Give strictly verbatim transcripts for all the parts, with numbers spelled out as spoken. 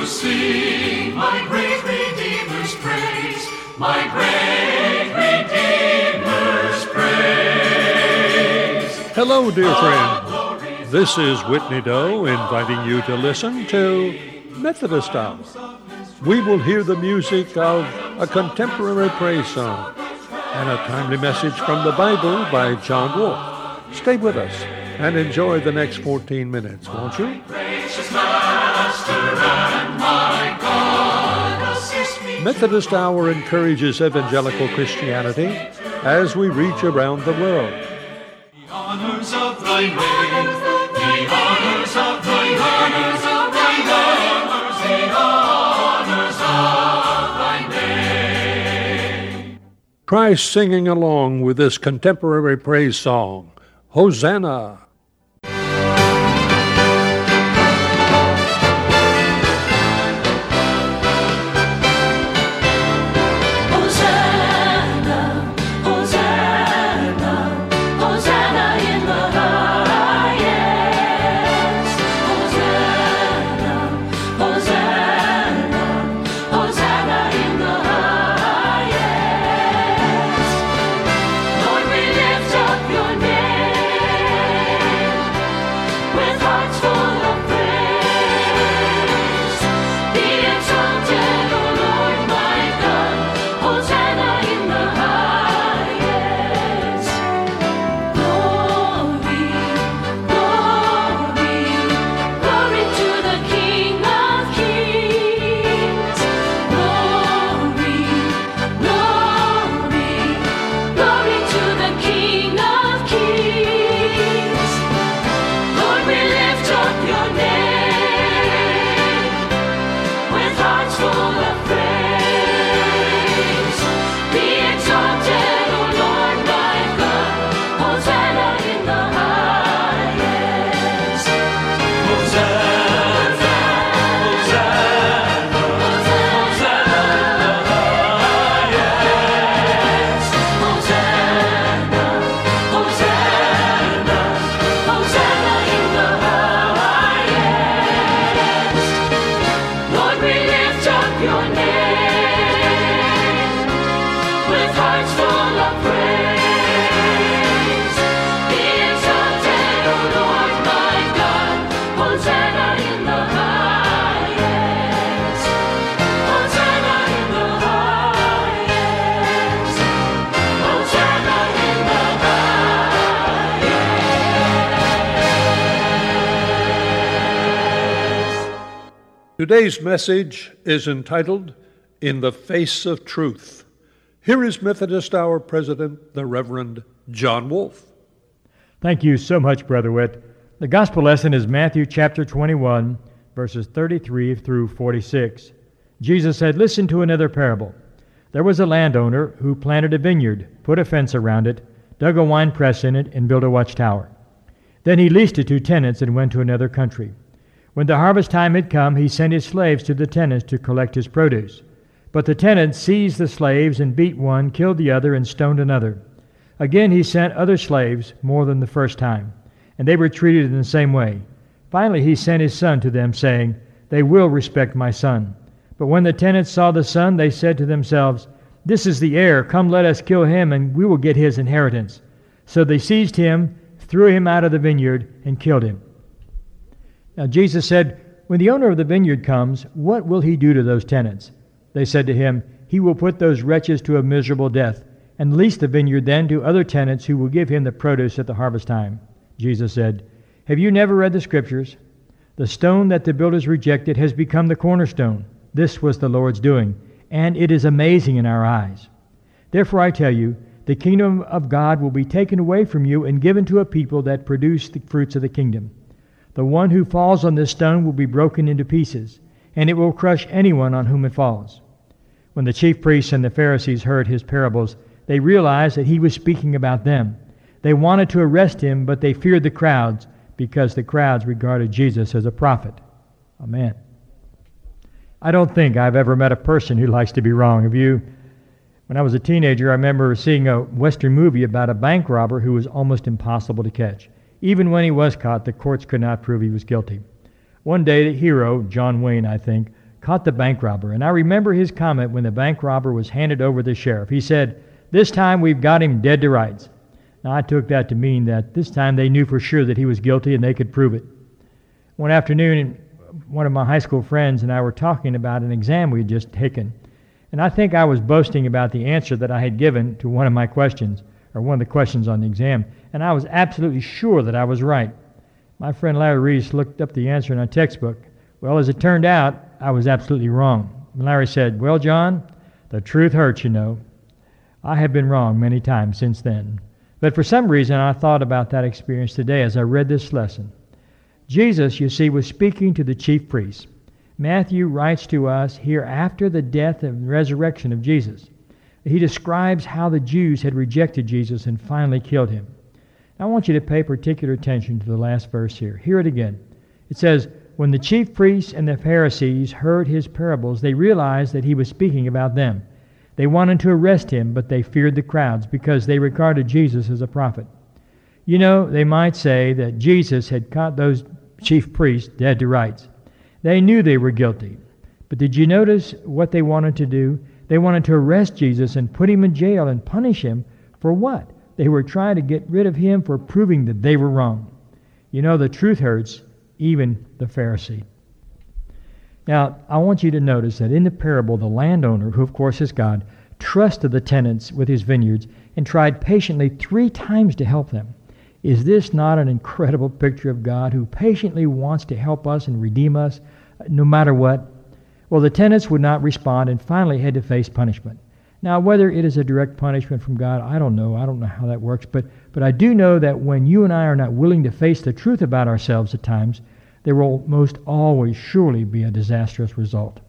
sing my great Redeemer's praise, my great Redeemer's praise. Hello, dear friend. This is Whitney Doe inviting you to listen to Methodist Hour. We will hear the music of a contemporary praise song and a timely message from the Bible by John Wolfe. Stay with us and enjoy the next fourteen minutes, won't you? Gracious Master and my God, assist me. Methodist Hour encourages evangelical Christianity as we reach around the world. The honors of thy name, the honors of thy honors of thy honors, the honors of thy name. Try singing along with this contemporary praise song, Hosanna. Today's message is entitled, In the Face of Truth. Here is Methodist Hour President, the Reverend John Wolfe. Thank you so much, Brother Witt. The gospel lesson is Matthew chapter twenty-one, verses thirty-three through forty-six. Jesus said, "Listen to another parable. There was a landowner who planted a vineyard, put a fence around it, dug a wine press in it, and built a watchtower. Then he leased it to tenants and went to another country. When the harvest time had come, he sent his slaves to the tenants to collect his produce. But the tenants seized the slaves and beat one, killed the other, and stoned another. Again he sent other slaves, more than the first time, and they were treated in the same way. Finally he sent his son to them, saying, 'They will respect my son.' But when the tenants saw the son, they said to themselves, 'This is the heir. Come, let us kill him, and we will get his inheritance.' So they seized him, threw him out of the vineyard, and killed him." Now Jesus said, "When the owner of the vineyard comes, what will he do to those tenants?" They said to him, "He will put those wretches to a miserable death, and lease the vineyard then to other tenants who will give him the produce at the harvest time." Jesus said, "Have you never read the Scriptures? The stone that the builders rejected has become the cornerstone. This was the Lord's doing, and it is amazing in our eyes. Therefore I tell you, the kingdom of God will be taken away from you and given to a people that produce the fruits of the kingdom. The one who falls on this stone will be broken into pieces, and it will crush anyone on whom it falls." When the chief priests and the Pharisees heard his parables, they realized that he was speaking about them. They wanted to arrest him, but they feared the crowds, because the crowds regarded Jesus as a prophet. Amen. I don't think I've ever met a person who likes to be wrong. Have you? When I was a teenager, I remember seeing a Western movie about a bank robber who was almost impossible to catch. Even when he was caught, the courts could not prove he was guilty. One day, the hero, John Wayne, I think, caught the bank robber. And I remember his comment when the bank robber was handed over to the sheriff. He said, "This time we've got him dead to rights." Now, I took that to mean that this time they knew for sure that he was guilty and they could prove it. One afternoon, one of my high school friends and I were talking about an exam we had just taken. And I think I was boasting about the answer that I had given to one of my questions, or one of the questions on the exam. And I was absolutely sure that I was right. My friend Larry Reese looked up the answer in a textbook. Well, as it turned out, I was absolutely wrong. And Larry said, "Well, John, the truth hurts, you know." I have been wrong many times since then. But for some reason, I thought about that experience today as I read this lesson. Jesus, you see, was speaking to the chief priests. Matthew writes to us here after the death and resurrection of Jesus. He describes how the Jews had rejected Jesus and finally killed him. I want you to pay particular attention to the last verse here. Hear it again. It says, "When the chief priests and the Pharisees heard his parables, they realized that he was speaking about them. They wanted to arrest him, but they feared the crowds because they regarded Jesus as a prophet." You know, they might say that Jesus had caught those chief priests dead to rights. They knew they were guilty. But did you notice what they wanted to do? They wanted to arrest Jesus and put him in jail and punish him for what? They were trying to get rid of him for proving that they were wrong. You know, the truth hurts even the Pharisee. Now, I want you to notice that in the parable, the landowner, who of course is God, trusted the tenants with his vineyards and tried patiently three times to help them. Is this not an incredible picture of God who patiently wants to help us and redeem us no matter what? Well, the tenants would not respond and finally had to face punishment. Now, whether it is a direct punishment from God, I don't know. I don't know how that works. But, but I do know that when you and I are not willing to face the truth about ourselves at times, there will most always surely be a disastrous result.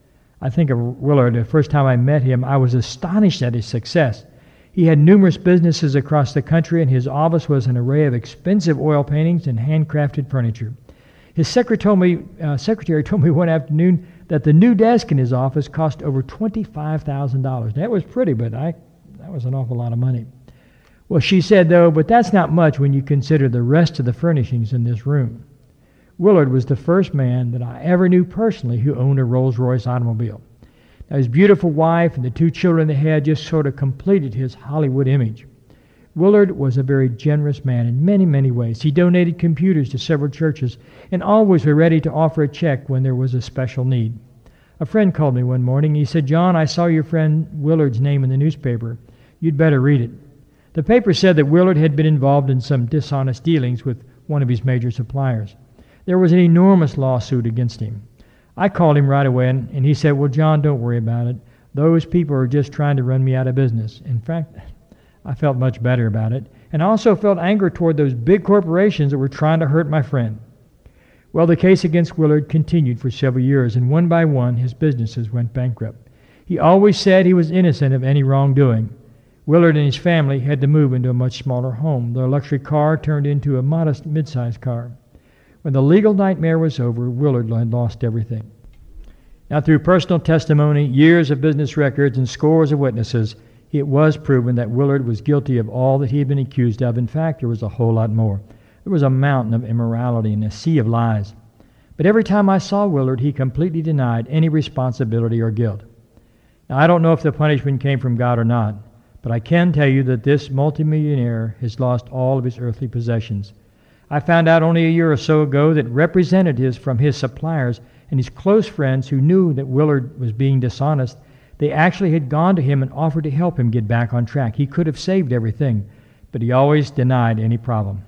I think of Willard. The first time I met him, I was astonished at his success. He had numerous businesses across the country, and his office was an array of expensive oil paintings and handcrafted furniture. His secretary told me, uh, secretary told me one afternoon that the new desk in his office cost over twenty-five thousand dollars. That was pretty, but I, that was an awful lot of money. Well, she said, though, but that's not much when you consider the rest of the furnishings in this room. Willard was the first man that I ever knew personally who owned a Rolls-Royce automobile. Now, his beautiful wife and the two children they had just sort of completed his Hollywood image. Willard was a very generous man in many, many ways. He donated computers to several churches and always was ready to offer a check when there was a special need. A friend called me one morning. He said, "John, I saw your friend Willard's name in the newspaper. You'd better read it." The paper said that Willard had been involved in some dishonest dealings with one of his major suppliers. There was an enormous lawsuit against him. I called him right away, and, and he said, "Well, John, don't worry about it. Those people are just trying to run me out of business." In fact, I felt much better about it, and I also felt anger toward those big corporations that were trying to hurt my friend. Well, the case against Willard continued for several years, and one by one, his businesses went bankrupt. He always said he was innocent of any wrongdoing. Willard and his family had to move into a much smaller home. Their luxury car turned into a modest mid-sized car. When the legal nightmare was over, Willard had lost everything. Now, through personal testimony, years of business records, and scores of witnesses, it was proven that Willard was guilty of all that he had been accused of. In fact, there was a whole lot more. There was a mountain of immorality and a sea of lies. But every time I saw Willard, he completely denied any responsibility or guilt. Now, I don't know if the punishment came from God or not, but I can tell you that this multimillionaire has lost all of his earthly possessions. I found out only a year or so ago that representatives from his suppliers and his close friends who knew that Willard was being dishonest, they actually had gone to him and offered to help him get back on track. He could have saved everything, but he always denied any problem.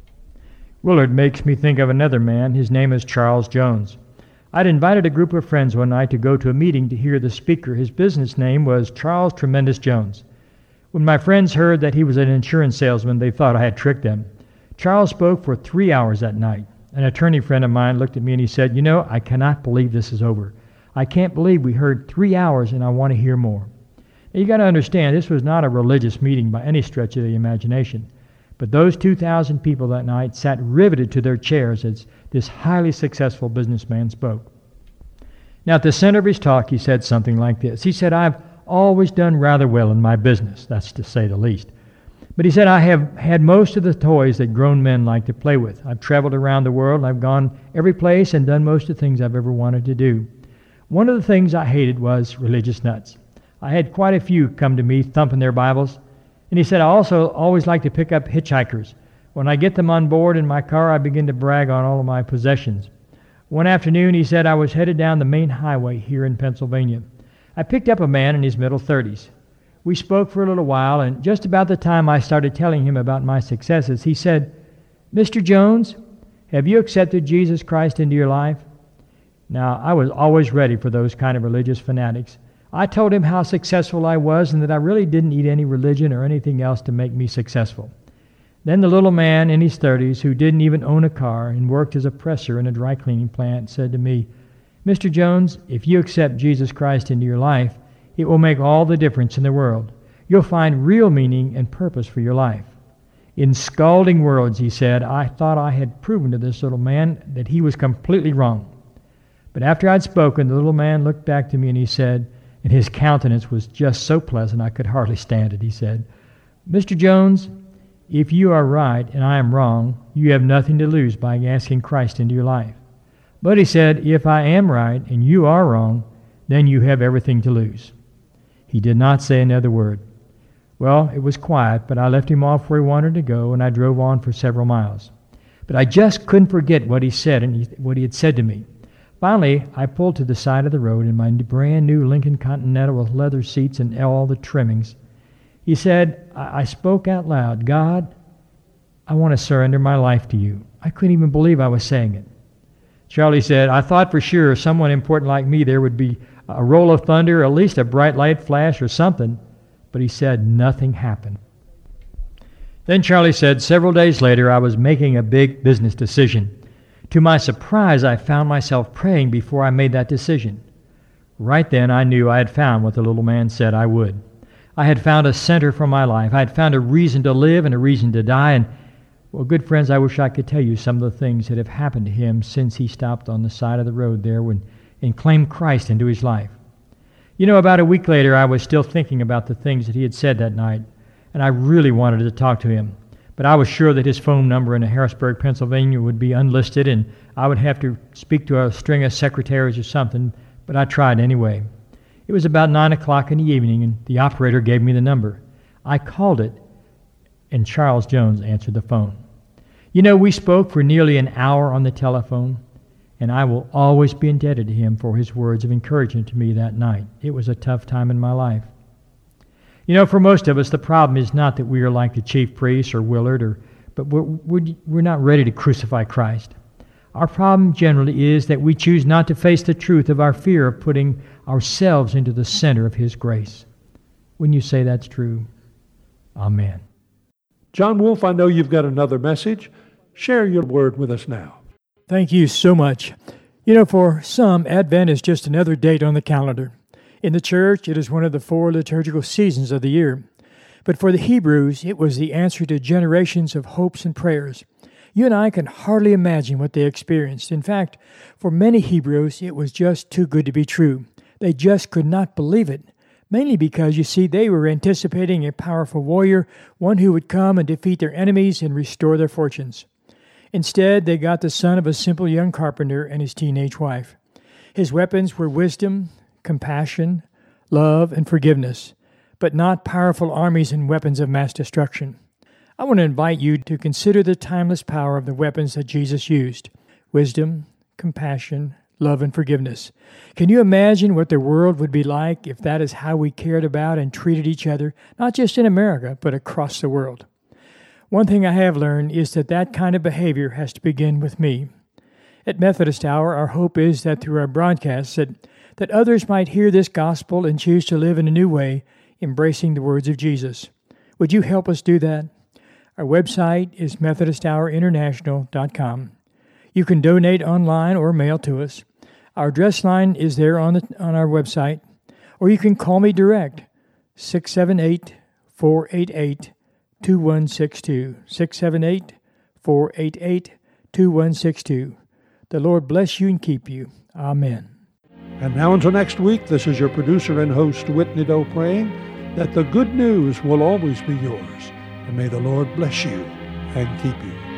Willard makes me think of another man. His name is Charles Jones. I'd invited a group of friends one night to go to a meeting to hear the speaker. His business name was Charles Tremendous Jones. When my friends heard that he was an insurance salesman, they thought I had tricked them. Charles spoke for three hours that night. An attorney friend of mine looked at me and he said, "You know, I cannot believe this is over. I can't believe we heard three hours and I want to hear more." Now, you got to understand, this was not a religious meeting by any stretch of the imagination. But those two thousand people that night sat riveted to their chairs as this highly successful businessman spoke. Now, at the center of his talk, he said something like this. He said, "I've always done rather well in my business," that's to say the least. But he said, "I have had most of the toys that grown men like to play with. I've traveled around the world, and I've gone every place and done most of the things I've ever wanted to do. One of the things I hated was religious nuts. I had quite a few come to me thumping their Bibles, and he said, I also always like to pick up hitchhikers. When I get them on board in my car, I begin to brag on all of my possessions. One afternoon, he said I was headed down the main highway here in Pennsylvania. I picked up a man in his middle thirties. We spoke for a little while, and just about the time I started telling him about my successes, he said, Mister Jones, have you accepted Jesus Christ into your life? Now, I was always ready for those kind of religious fanatics. I told him how successful I was and that I really didn't need any religion or anything else to make me successful. Then the little man in his thirties, who didn't even own a car and worked as a presser in a dry cleaning plant, said to me, Mister Jones, if you accept Jesus Christ into your life, it will make all the difference in the world. You'll find real meaning and purpose for your life. In scalding words, he said, I thought I had proven to this little man that he was completely wrong. But after I'd spoken, the little man looked back to me and he said, and his countenance was just so pleasant I could hardly stand it, he said, Mister Jones, if you are right and I am wrong, you have nothing to lose by asking Christ into your life. But he said, if I am right and you are wrong, then you have everything to lose. He did not say another word. Well, it was quiet, but I left him off where he wanted to go, and I drove on for several miles. But I just couldn't forget what he said and he, what he had said to me. Finally, I pulled to the side of the road in my brand new Lincoln Continental with leather seats and all the trimmings. He said, I, I spoke out loud, God, I want to surrender my life to you. I couldn't even believe I was saying it. Charlie said, I thought for sure someone important like me there would be a roll of thunder, at least a bright light flash or something. But he said nothing happened. Then Charlie said, several days later, I was making a big business decision. To my surprise, I found myself praying before I made that decision. Right then, I knew I had found what the little man said I would. I had found a center for my life. I had found a reason to live and a reason to die. And, well, good friends, I wish I could tell you some of the things that have happened to him since he stopped on the side of the road there when, and claimed Christ into his life. You know, about a week later, I was still thinking about the things that he had said that night, and I really wanted to talk to him. But I was sure that his phone number in Harrisburg, Pennsylvania would be unlisted, and I would have to speak to a string of secretaries or something, but I tried anyway. It was about nine o'clock in the evening, and the operator gave me the number. I called it, and Charles Jones answered the phone. You know, we spoke for nearly an hour on the telephone, and I will always be indebted to him for his words of encouragement to me that night. It was a tough time in my life. You know, for most of us, the problem is not that we are like the chief priest or Willard, or, but we're, we're, we're not ready to crucify Christ. Our problem generally is that we choose not to face the truth of our fear of putting ourselves into the center of His grace. Wouldn't you say that's true? Amen. John Wolf, I know you've got another message. Share your word with us now. Thank you so much. You know, for some, Advent is just another date on the calendar. In the church, it is one of the four liturgical seasons of the year. But for the Hebrews, it was the answer to generations of hopes and prayers. You and I can hardly imagine what they experienced. In fact, for many Hebrews, it was just too good to be true. They just could not believe it, mainly because, you see, they were anticipating a powerful warrior, one who would come and defeat their enemies and restore their fortunes. Instead, they got the son of a simple young carpenter and his teenage wife. His weapons were wisdom, compassion, love, and forgiveness, but not powerful armies and weapons of mass destruction. I want to invite you to consider the timeless power of the weapons that Jesus used: wisdom, compassion, love, and forgiveness. Can you imagine what the world would be like if that is how we cared about and treated each other, not just in America, but across the world? One thing I have learned is that that kind of behavior has to begin with me. At Methodist Hour, our hope is that through our broadcasts that, that others might hear this gospel and choose to live in a new way, embracing the words of Jesus. Would you help us do that? Our website is methodist hour international dot com. You can donate online or mail to us. Our address line is there on the, on our website, or you can call me direct, six seven eight, four eight eight, two one six two, six seven eight, four eight eight, two one six two. The Lord bless you and keep you. Amen. And now until next week, this is your producer and host, Whitney Doe, praying that the good news will always be yours. And may the Lord bless you and keep you.